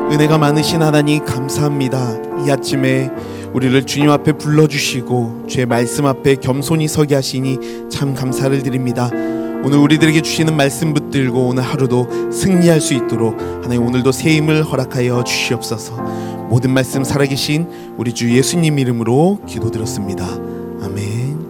은혜가 많으신 하나님 감사합니다. 이 아침에 우리를 주님 앞에 불러주시고 주의 말씀 앞에 겸손히 서게 하시니 참 감사를 드립니다. 오늘 우리들에게 주시는 말씀 붙들고 오늘 하루도 승리할 수 있도록 하나님 오늘도 새 힘을 허락하여 주시옵소서. 모든 말씀 살아계신 우리 주 예수님 이름으로 기도드렸습니다. 아멘.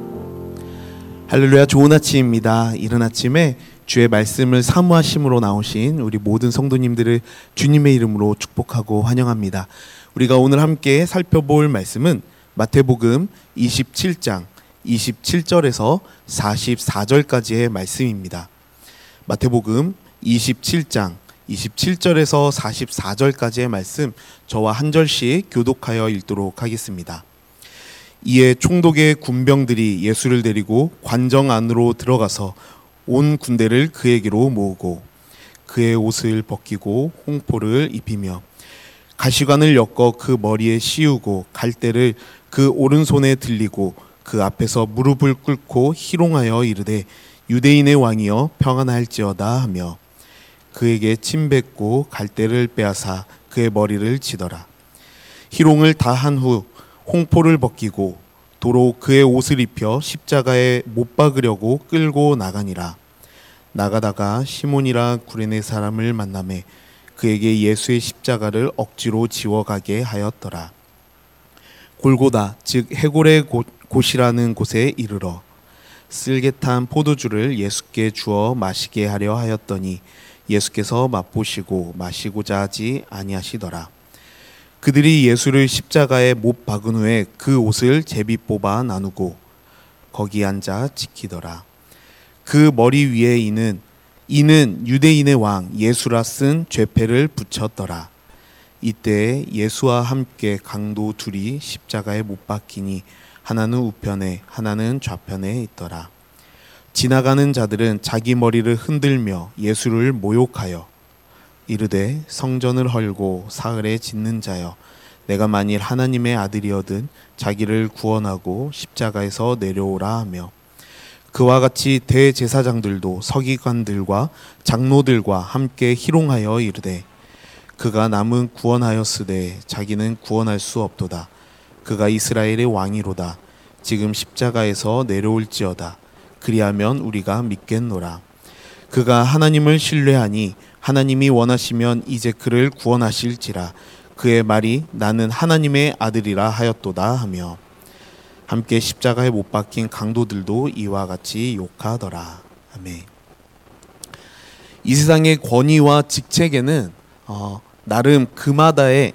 할렐루야. 좋은 아침입니다. 이른 아침에 주의 말씀을 사모하심으로 나오신 우리 모든 성도님들을 주님의 이름으로 축복하고 환영합니다. 우리가 오늘 함께 살펴볼 말씀은 마태복음 27장 27절에서 44절까지의 말씀입니다. 마태복음 27장 27절에서 44절까지의 말씀, 저와 한 절씩 교독하여 읽도록 하겠습니다. 이에 총독의 군병들이 예수를 데리고 관정 안으로 들어가서 온 군대를 그에게로 모으고 그의 옷을 벗기고 홍포를 입히며 가시관을 엮어 그 머리에 씌우고 갈대를 그 오른손에 들리고 그 앞에서 무릎을 꿇고 희롱하여 이르되 유대인의 왕이여 평안할지어다 하며 그에게 침 뱉고 갈대를 빼앗아 그의 머리를 치더라. 희롱을 다 한 후 홍포를 벗기고 도로 그의 옷을 입혀 십자가에 못 박으려고 끌고 나가니라. 나가다가 시몬이라 구레네 사람을 만나매 그에게 예수의 십자가를 억지로 지워가게 하였더라. 골고다 즉 해골의 곳이라는 곳에 이르러 쓸개탄 포도주를 예수께 주어 마시게 하려 하였더니 예수께서 맛보시고 마시고자 하지 아니하시더라. 그들이 예수를 십자가에 못 박은 후에 그 옷을 제비 뽑아 나누고 거기 앉아 지키더라. 그 머리 위에 이는 유대인의 왕 예수라 쓴 죄패를 붙였더라. 이때 예수와 함께 강도 둘이 십자가에 못 박히니 하나는 우편에 하나는 좌편에 있더라. 지나가는 자들은 자기 머리를 흔들며 예수를 모욕하여 이르되 성전을 헐고 사흘에 짓는 자여, 내가 만일 하나님의 아들이어든 자기를 구원하고 십자가에서 내려오라 하며 그와 같이 대제사장들도 서기관들과 장로들과 함께 희롱하여 이르되 그가 남은 구원하였으되 자기는 구원할 수 없도다. 그가 이스라엘의 왕이로다. 지금 십자가에서 내려올지어다. 그리하면 우리가 믿겠노라. 그가 하나님을 신뢰하니 하나님이 원하시면 이제 그를 구원하실지라. 그의 말이 나는 하나님의 아들이라 하였도다 하며 함께 십자가에 못 박힌 강도들도 이와 같이 욕하더라. 아멘. 이 세상의 권위와 직책에는 나름 그마다에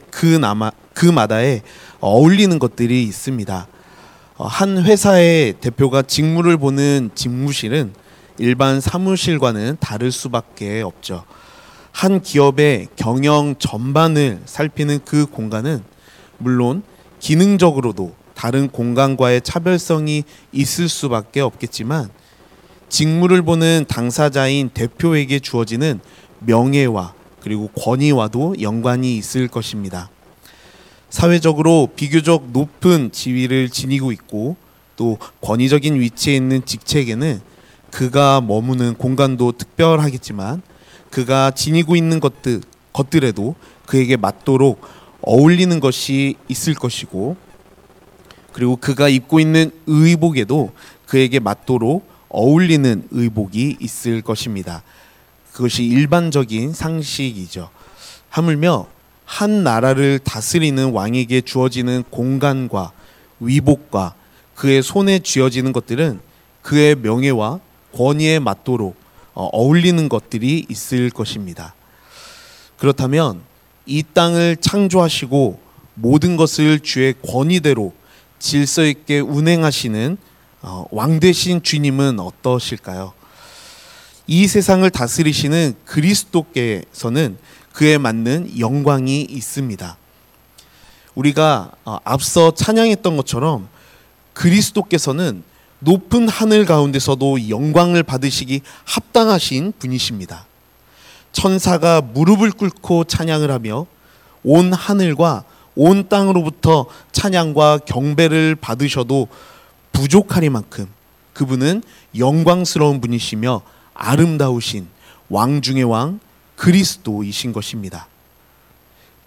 어울리는 것들이 있습니다. 한 회사의 대표가 직무를 보는 직무실은 일반 사무실과는 다를 수밖에 없죠. 한 기업의 경영 전반을 살피는 그 공간은 물론 기능적으로도 다른 공간과의 차별성이 있을 수밖에 없겠지만 직무를 보는 당사자인 대표에게 주어지는 명예와 그리고 권위와도 연관이 있을 것입니다. 사회적으로 비교적 높은 지위를 지니고 있고 또 권위적인 위치에 있는 직책에는 그가 머무는 공간도 특별하겠지만 그가 지니고 있는 것들에도 그에게 맞도록 어울리는 것이 있을 것이고 그리고 그가 입고 있는 의복에도 그에게 맞도록 어울리는 의복이 있을 것입니다. 그것이 일반적인 상식이죠. 하물며 한 나라를 다스리는 왕에게 주어지는 공간과 위복과 그의 손에 쥐어지는 것들은 그의 명예와 권위에 맞도록 어울리는 것들이 있을 것입니다. 그렇다면 이 땅을 창조하시고 모든 것을 주의 권위대로 질서 있게 운행하시는 왕 되신 주님은 어떠실까요? 이 세상을 다스리시는 그리스도께서는 그에 맞는 영광이 있습니다. 우리가 앞서 찬양했던 것처럼 그리스도께서는 높은 하늘 가운데서도 영광을 받으시기 합당하신 분이십니다. 천사가 무릎을 꿇고 찬양을 하며 온 하늘과 온 땅으로부터 찬양과 경배를 받으셔도 부족하리만큼 그분은 영광스러운 분이시며 아름다우신 왕 중의 왕 그리스도이신 것입니다.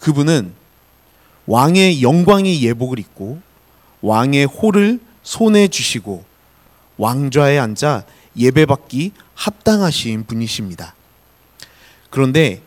그분은 왕의 영광의 예복을 입고 왕의 홀을 손에 쥐시고 왕좌에 앉아 예배받기 합당하신 분이십니다. 그런데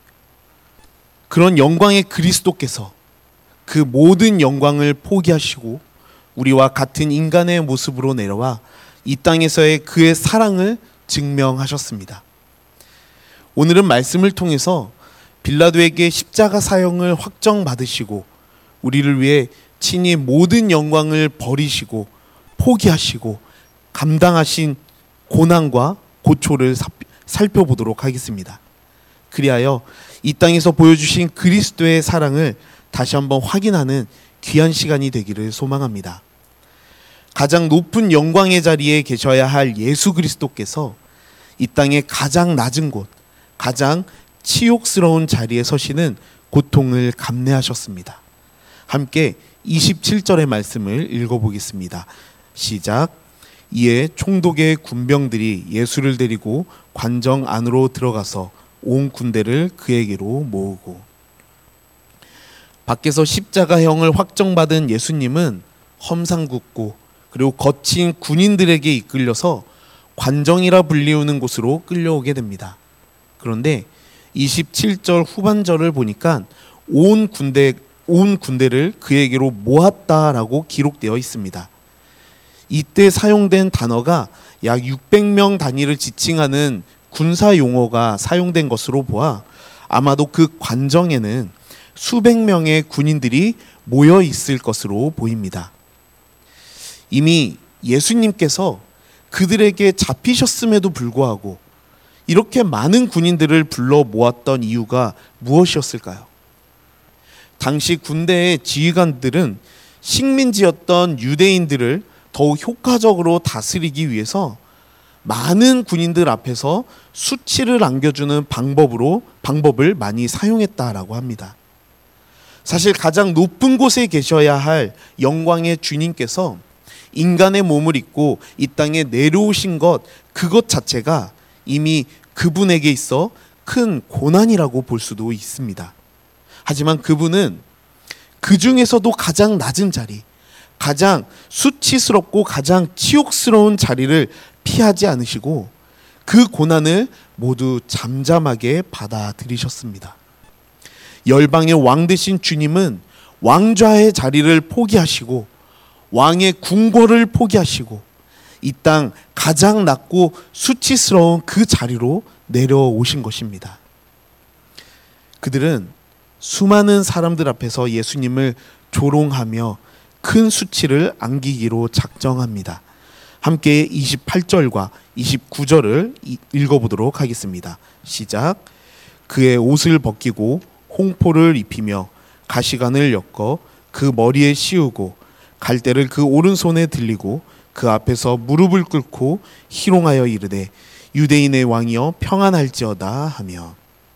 그런 영광의 그리스도께서 그 모든 영광을 포기하시고 우리와 같은 인간의 모습으로 내려와 이 땅에서의 그의 사랑을 증명하셨습니다. 오늘은 말씀을 통해서 빌라도에게 십자가 사형을 확정받으시고 우리를 위해 친히 모든 영광을 버리시고 포기하시고 감당하신 고난과 고초를 살펴보도록 하겠습니다. 그리하여 이 땅에서 보여주신 그리스도의 사랑을 다시 한번 확인하는 귀한 시간이 되기를 소망합니다. 가장 높은 영광의 자리에 계셔야 할 예수 그리스도께서 이 땅의 가장 낮은 곳, 가장 치욕스러운 자리에 서시는 고통을 감내하셨습니다. 함께 27절의 말씀을 읽어보겠습니다. 시작. 이에 총독의 군병들이 예수를 데리고 관정 안으로 들어가서 온 군대를 그에게로 모으고. 밖에서 십자가형을 확정받은 예수님은 험상궂고 그리고 거친 군인들에게 이끌려서 관정이라 불리우는 곳으로 끌려오게 됩니다. 그런데 27절 후반절을 보니까 온 군대를 그에게로 모았다라고 기록되어 있습니다. 이때 사용된 단어가 약 600명 단위를 지칭하는 군사 용어가 사용된 것으로 보아 아마도 그 관정에는 수백 명의 군인들이 모여 있을 것으로 보입니다. 이미 예수님께서 그들에게 잡히셨음에도 불구하고 이렇게 많은 군인들을 불러 모았던 이유가 무엇이었을까요? 당시 군대의 지휘관들은 식민지였던 유대인들을 더욱 효과적으로 다스리기 위해서 많은 군인들 앞에서 수치를 안겨주는 방법을 많이 사용했다라고 합니다. 사실 가장 높은 곳에 계셔야 할 영광의 주님께서 인간의 몸을 입고 이 땅에 내려오신 그것 자체가 이미 그분에게 있어 큰 고난이라고 볼 수도 있습니다. 하지만 그분은 그 중에서도 가장 낮은 자리, 가장 수치스럽고 가장 치욕스러운 자리를 피하지 않으시고 그 고난을 모두 잠잠하게 받아들이셨습니다. 열방의 왕 되신 주님은 왕좌의 자리를 포기하시고 왕의 궁궐을 포기하시고 이 땅 가장 낮고 수치스러운 그 자리로 내려오신 것입니다. 그들은 수많은 사람들 앞에서 예수님을 조롱하며 큰 수치를 안기기로 작정합니다. 함께 28절과 29절을 읽어보도록 하겠습니다. 시작. 그의 옷을 벗기고 홍포를 입히며 가시관을 엮어 그 머리에 씌우고 갈대를 그 오른손에 들리고 그 앞에서 무릎을 꿇고 희롱하여 이르되 유대인의 왕이여 평안할지어다 하며.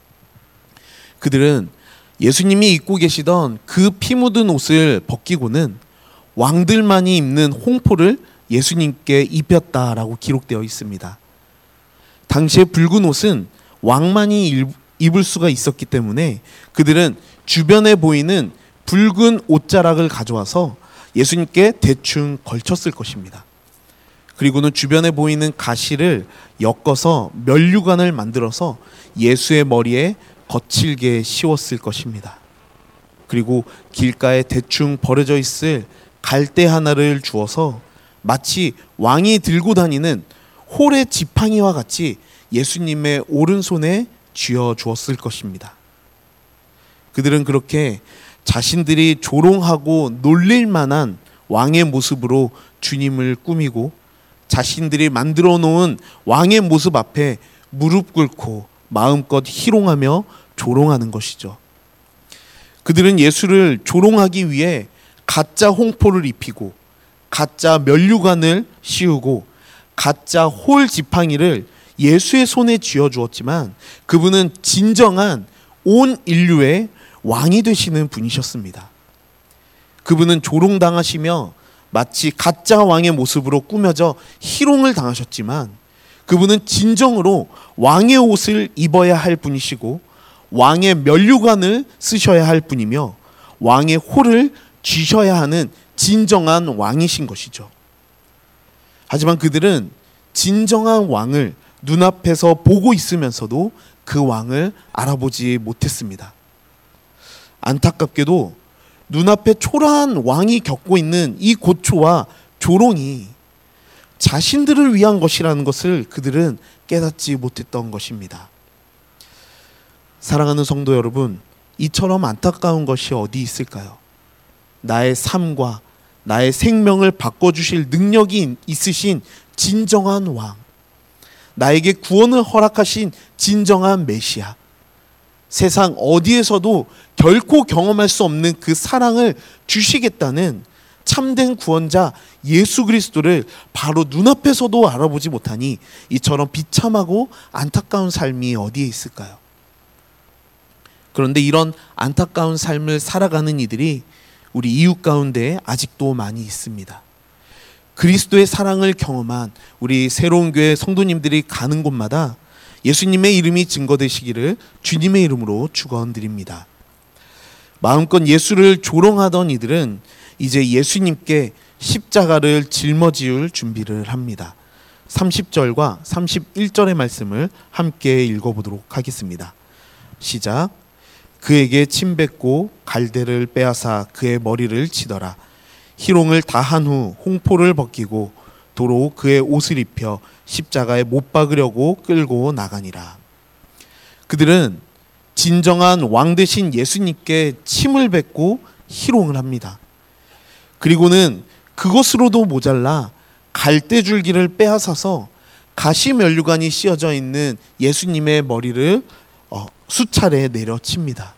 그들은 예수님이 입고 계시던 그 피 묻은 옷을 벗기고는 왕들만이 입는 홍포를 예수님께 입혔다라고 기록되어 있습니다. 당시의 붉은 옷은 왕만이 입을 수가 있었기 때문에 그들은 주변에 보이는 붉은 옷자락을 가져와서 예수님께 대충 걸쳤을 것입니다. 그리고는 주변에 보이는 가시를 엮어서 면류관을 만들어서 예수의 머리에 거칠게 씌웠을 것입니다. 그리고 길가에 대충 버려져 있을 갈대 하나를 주어서 마치 왕이 들고 다니는 홀의 지팡이와 같이 예수님의 오른손에 쥐어 주었을 것입니다. 그들은 그렇게 자신들이 조롱하고 놀릴 만한 왕의 모습으로 주님을 꾸미고 자신들이 만들어 놓은 왕의 모습 앞에 무릎 꿇고 마음껏 희롱하며 조롱하는 것이죠. 그들은 예수를 조롱하기 위해 가짜 홍포를 입히고 가짜 면류관을 씌우고 가짜 홀 지팡이를 예수의 손에 쥐어 주었지만 그분은 진정한 온 인류의 왕이 되시는 분이셨습니다. 그분은 조롱당하시며 마치 가짜 왕의 모습으로 꾸며져 희롱을 당하셨지만 그분은 진정으로 왕의 옷을 입어야 할 분이시고 왕의 면류관을 쓰셔야 할 분이며 왕의 호를 쥐셔야 하는 진정한 왕이신 것이죠. 하지만 그들은 진정한 왕을 눈앞에서 보고 있으면서도 그 왕을 알아보지 못했습니다. 안타깝게도 눈앞에 초라한 왕이 겪고 있는 이 고초와 조롱이 자신들을 위한 것이라는 것을 그들은 깨닫지 못했던 것입니다. 사랑하는 성도 여러분, 이처럼 안타까운 것이 어디 있을까요? 나의 삶과 나의 생명을 바꿔주실 능력이 있으신 진정한 왕, 나에게 구원을 허락하신 진정한 메시아, 세상 어디에서도 결코 경험할 수 없는 그 사랑을 주시겠다는 참된 구원자 예수 그리스도를 바로 눈앞에서도 알아보지 못하니 이처럼 비참하고 안타까운 삶이 어디에 있을까요? 그런데 이런 안타까운 삶을 살아가는 이들이 우리 이웃 가운데 아직도 많이 있습니다. 그리스도의 사랑을 경험한 우리 새로운 교회 성도님들이 가는 곳마다 예수님의 이름이 증거되시기를 주님의 이름으로 축원드립니다. 마음껏 예수를 조롱하던 이들은 이제 예수님께 십자가를 짊어지울 준비를 합니다. 30절과 31절의 말씀을 함께 읽어보도록 하겠습니다. 시작. 그에게 침 뱉고 갈대를 빼앗아 그의 머리를 치더라. 희롱을 다한 후 홍포를 벗기고 도로 그의 옷을 입혀 십자가에 못 박으려고 끌고 나가니라. 그들은 진정한 왕 되신 예수님께 침을 뱉고 희롱을 합니다. 그리고는 그것으로도 모자라 갈대줄기를 빼앗아서 가시면류관이 씌어져 있는 예수님의 머리를 수차례 내려칩니다.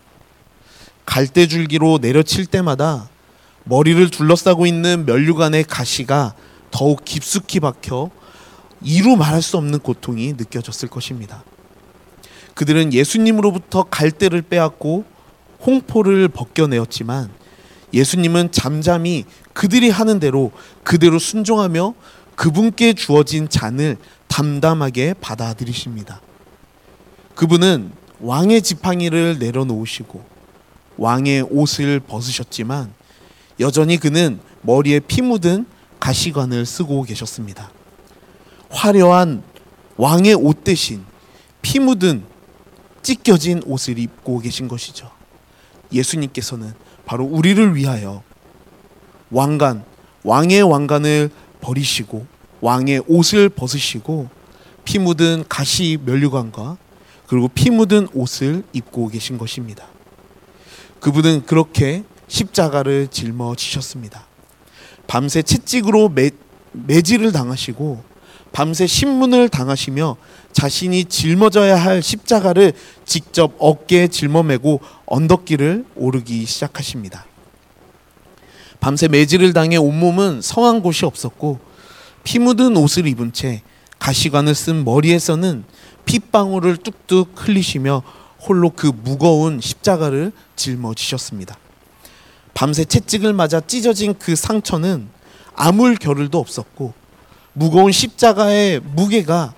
갈대줄기로 내려칠 때마다 머리를 둘러싸고 있는 면류관의 가시가 더욱 깊숙이 박혀 이루 말할 수 없는 고통이 느껴졌을 것입니다. 그들은 예수님으로부터 갈대를 빼앗고 홍포를 벗겨내었지만 예수님은 잠잠히 그들이 하는 대로 그대로 순종하며 그분께 주어진 잔을 담담하게 받아들이십니다. 그분은 왕의 지팡이를 내려놓으시고 왕의 옷을 벗으셨지만 여전히 그는 머리에 피 묻은 가시관을 쓰고 계셨습니다. 화려한 왕의 옷 대신 피 묻은 찢겨진 옷을 입고 계신 것이죠. 예수님께서는 바로 우리를 위하여 왕의 왕관을 버리시고 왕의 옷을 벗으시고 피 묻은 가시 면류관과 그리고 피 묻은 옷을 입고 계신 것입니다. 그분은 그렇게 십자가를 짊어지셨습니다. 밤새 채찍으로 매질을 당하시고 밤새 신문을 당하시며 자신이 짊어져야 할 십자가를 직접 어깨에 짊어매고 언덕길을 오르기 시작하십니다. 밤새 매질을 당해 온몸은 성한 곳이 없었고 피 묻은 옷을 입은 채 가시관을 쓴 머리에서는 핏방울을 뚝뚝 흘리시며 홀로 그 무거운 십자가를 짊어지셨습니다. 밤새 채찍을 맞아 찢어진 그 상처는 아물 겨를도 없었고 무거운 십자가의 무게가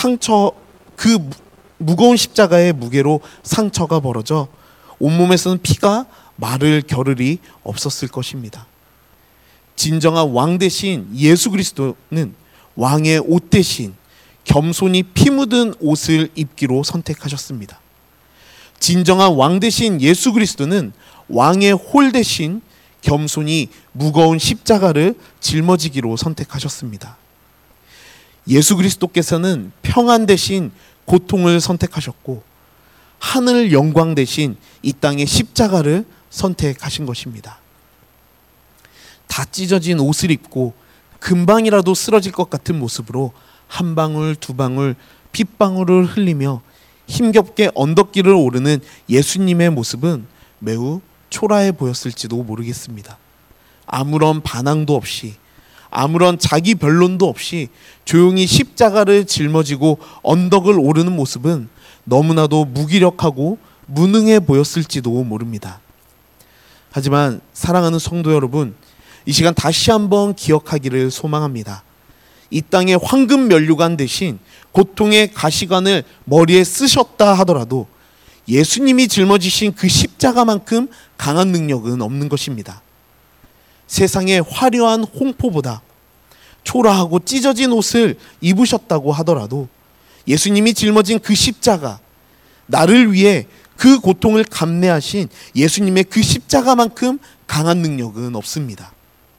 무거운 십자가의 무게로 상처가 벌어져 온몸에서는 피가 마를 겨를이 없었을 것입니다. 진정한 왕 대신 예수 그리스도는 왕의 옷 대신 겸손히 피 묻은 옷을 입기로 선택하셨습니다. 진정한 왕 대신 예수 그리스도는 왕의 홀 대신 겸손히 무거운 십자가를 짊어지기로 선택하셨습니다. 예수 그리스도께서는 평안 대신 고통을 선택하셨고 하늘 영광 대신 이 땅의 십자가를 선택하신 것입니다. 다 찢어진 옷을 입고 금방이라도 쓰러질 것 같은 모습으로 한 방울 두 방울 핏방울을 흘리며 힘겹게 언덕길을 오르는 예수님의 모습은 매우 초라해 보였을지도 모르겠습니다. 아무런 반항도 없이 아무런 자기 변론도 없이 조용히 십자가를 짊어지고 언덕을 오르는 모습은 너무나도 무기력하고 무능해 보였을지도 모릅니다. 하지만 사랑하는 성도 여러분, 이 시간 다시 한번 기억하기를 소망합니다. 이 땅의 황금 면류관 대신 고통의 가시관을 머리에 쓰셨다 하더라도 예수님이 짊어지신 그 십자가만큼 강한 능력은 없는 것입니다. 세상의 화려한 홍포보다 초라하고 찢어진 옷을 입으셨다고 하더라도 예수님이 짊어진 그 십자가, 나를 위해 그 고통을 감내하신 예수님의 그 십자가만큼 강한 능력은 없습니다.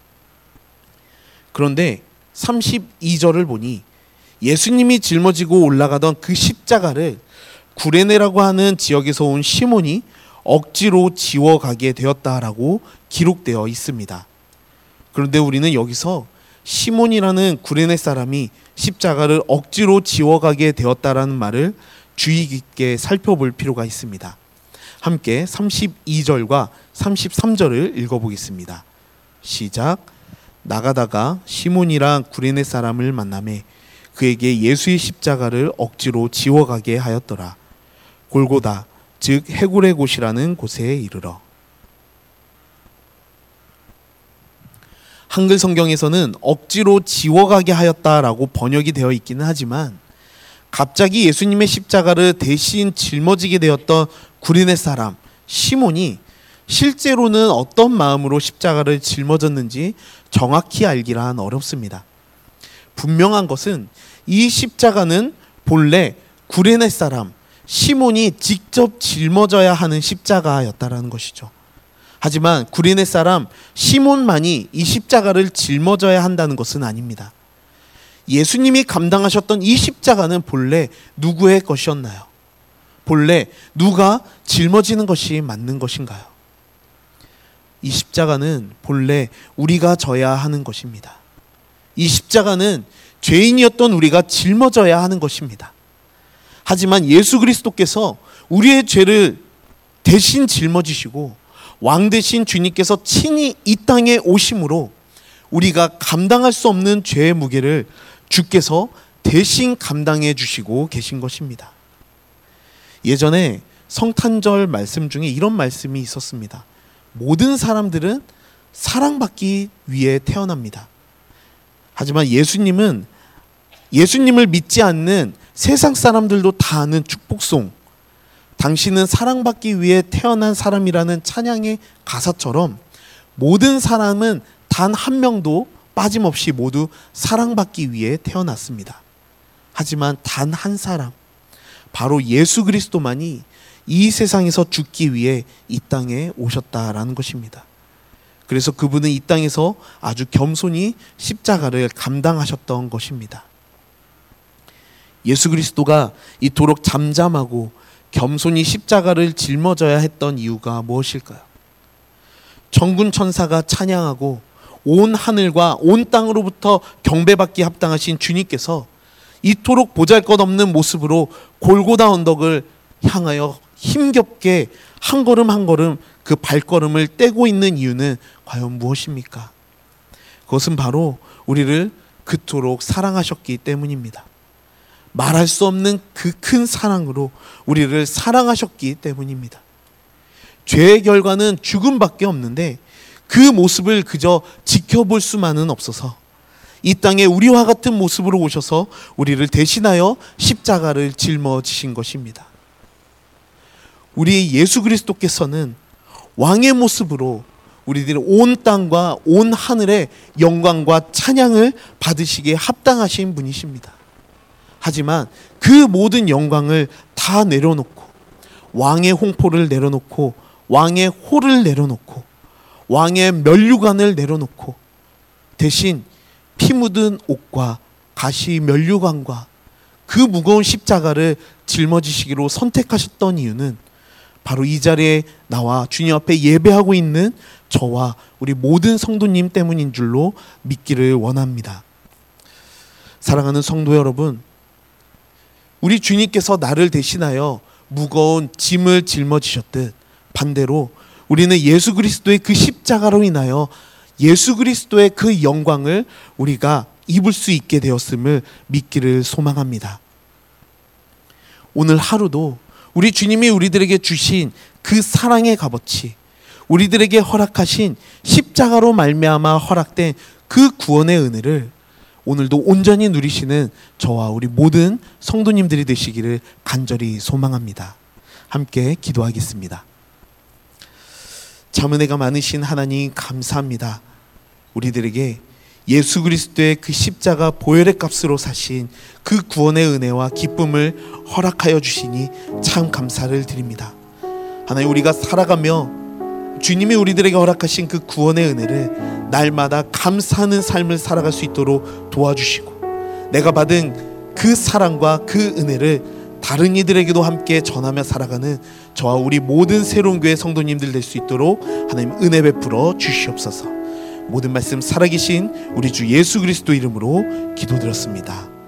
그런데 32절을 보니 예수님이 짊어지고 올라가던 그 십자가를 구레네라고 하는 지역에서 온 시몬이 억지로 지워가게 되었다라고 기록되어 있습니다. 그런데 우리는 여기서 시몬이라는 구레네 사람이 십자가를 억지로 지워가게 되었다라는 말을 주의 깊게 살펴볼 필요가 있습니다. 함께 32절과 33절을 읽어보겠습니다. 시작. 나가다가 시몬이란 구레네 사람을 만나매 그에게 예수의 십자가를 억지로 지워가게 하였더라. 골고다 즉 해골의 곳이라는 곳에 이르러. 한글 성경에서는 억지로 지워가게 하였다라고 번역이 되어 있기는 하지만 갑자기 예수님의 십자가를 대신 짊어지게 되었던 구레네 사람 시몬이 실제로는 어떤 마음으로 십자가를 짊어졌는지 정확히 알기란 어렵습니다. 분명한 것은 이 십자가는 본래 구레네 사람 시몬이 직접 짊어져야 하는 십자가였다라는 것이죠. 하지만 구레네 사람 시몬만이 이 십자가를 짊어져야 한다는 것은 아닙니다. 예수님이 감당하셨던 이 십자가는 본래 누구의 것이었나요? 본래 누가 짊어지는 것이 맞는 것인가요? 이 십자가는 본래 우리가 져야 하는 것입니다. 이 십자가는 죄인이었던 우리가 짊어져야 하는 것입니다. 하지만 예수 그리스도께서 우리의 죄를 대신 짊어지시고 왕 되신 주님께서 친히 이 땅에 오심으로 우리가 감당할 수 없는 죄의 무게를 주께서 대신 감당해 주시고 계신 것입니다. 예전에 성탄절 말씀 중에 이런 말씀이 있었습니다. 모든 사람들은 사랑받기 위해 태어납니다. 하지만 예수님을 믿지 않는 세상 사람들도 다 아는 축복송, 당신은 사랑받기 위해 태어난 사람이라는 찬양의 가사처럼 모든 사람은 단 한 명도 빠짐없이 모두 사랑받기 위해 태어났습니다. 하지만 단 한 사람, 바로 예수 그리스도만이 이 세상에서 죽기 위해 이 땅에 오셨다라는 것입니다. 그래서 그분은 이 땅에서 아주 겸손히 십자가를 감당하셨던 것입니다. 예수 그리스도가 이토록 잠잠하고 겸손히 십자가를 짊어져야 했던 이유가 무엇일까요? 천군 천사가 찬양하고 온 하늘과 온 땅으로부터 경배받기 합당하신 주님께서 이토록 보잘것없는 모습으로 골고다 언덕을 향하여 힘겹게 한 걸음 한 걸음 그 발걸음을 떼고 있는 이유는 과연 무엇입니까? 그것은 바로 우리를 그토록 사랑하셨기 때문입니다. 말할 수 없는 그 큰 사랑으로 우리를 사랑하셨기 때문입니다. 죄의 결과는 죽음밖에 없는데 그 모습을 그저 지켜볼 수만은 없어서 이 땅에 우리와 같은 모습으로 오셔서 우리를 대신하여 십자가를 짊어지신 것입니다. 우리 예수 그리스도께서는 왕의 모습으로 우리들의 온 땅과 온 하늘의 영광과 찬양을 받으시기에 합당하신 분이십니다. 하지만 그 모든 영광을 다 내려놓고 왕의 홍포를 내려놓고 왕의 호를 내려놓고 왕의 면류관을 내려놓고 대신 피 묻은 옷과 가시 면류관과 그 무거운 십자가를 짊어지시기로 선택하셨던 이유는 바로 이 자리에 나와 주님 앞에 예배하고 있는 저와 우리 모든 성도님 때문인 줄로 믿기를 원합니다. 사랑하는 성도 여러분, 우리 주님께서 나를 대신하여 무거운 짐을 짊어지셨듯 반대로 우리는 예수 그리스도의 그 십자가로 인하여 예수 그리스도의 그 영광을 우리가 입을 수 있게 되었음을 믿기를 소망합니다. 오늘 하루도 우리 주님이 우리들에게 주신 그 사랑의 값어치, 우리들에게 허락하신 십자가로 말미암아 허락된 그 구원의 은혜를 오늘도 온전히 누리시는 저와 우리 모든 성도님들이 되시기를 간절히 소망합니다. 함께 기도하겠습니다. 참 은혜가 많으신 하나님 감사합니다. 우리들에게 예수 그리스도의 그 십자가 보혈의 값으로 사신 그 구원의 은혜와 기쁨을 허락하여 주시니 참 감사를 드립니다. 하나님, 우리가 살아가며 주님이 우리들에게 허락하신 그 구원의 은혜를 날마다 감사하는 삶을 살아갈 수 있도록 도와주시고, 내가 받은 그 사랑과 그 은혜를 다른 이들에게도 함께 전하며 살아가는 저와 우리 모든 새로운 교회 성도님들 될 수 있도록 하나님 은혜 베풀어 주시옵소서. 모든 말씀 살아계신 우리 주 예수 그리스도 이름으로 기도드렸습니다.